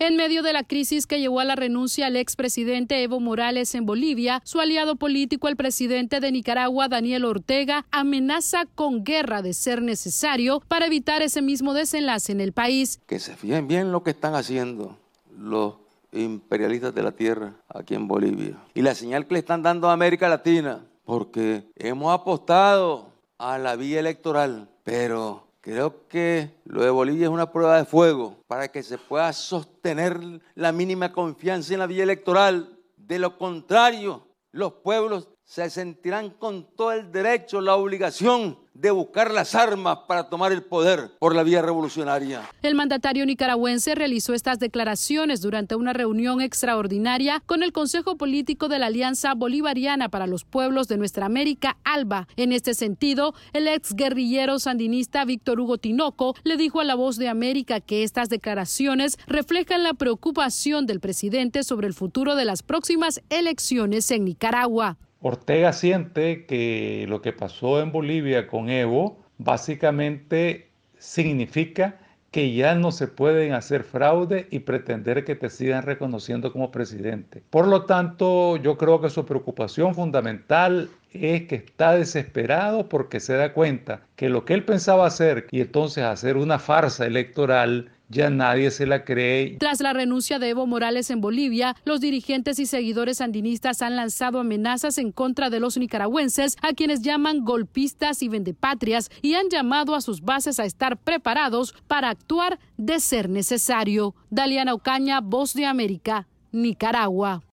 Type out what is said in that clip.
En medio de la crisis que llevó a la renuncia al expresidente Evo Morales en Bolivia, su aliado político, el presidente de Nicaragua, Daniel Ortega, amenaza con guerra de ser necesario para evitar ese mismo desenlace en el país. Que se fijen bien lo que están haciendo los imperialistas de la tierra aquí en Bolivia y la señal que le están dando a América Latina, porque hemos apostado a la vía electoral, pero creo que lo de Bolivia es una prueba de fuego para que se pueda sostener la mínima confianza en la vía electoral. De lo contrario, los pueblos se sentirán con todo el derecho, la obligación de buscar las armas para tomar el poder por la vía revolucionaria. El mandatario nicaragüense realizó estas declaraciones durante una reunión extraordinaria con el Consejo Político de la Alianza Bolivariana para los Pueblos de Nuestra América, ALBA. En este sentido, el exguerrillero sandinista Víctor Hugo Tinoco le dijo a La Voz de América que estas declaraciones reflejan la preocupación del presidente sobre el futuro de las próximas elecciones en Nicaragua. Ortega siente que lo que pasó en Bolivia con Evo básicamente significa que ya no se pueden hacer fraude y pretender que te sigan reconociendo como presidente. Por lo tanto, yo creo que su preocupación fundamental es que está desesperado porque se da cuenta que lo que él pensaba hacer y entonces hacer una farsa electoral ya nadie se la cree. Tras la renuncia de Evo Morales en Bolivia, los dirigentes y seguidores sandinistas han lanzado amenazas en contra de los nicaragüenses, a quienes llaman golpistas y vendepatrias, y han llamado a sus bases a estar preparados para actuar de ser necesario. Daliana Ocaña, Voz de América, Nicaragua.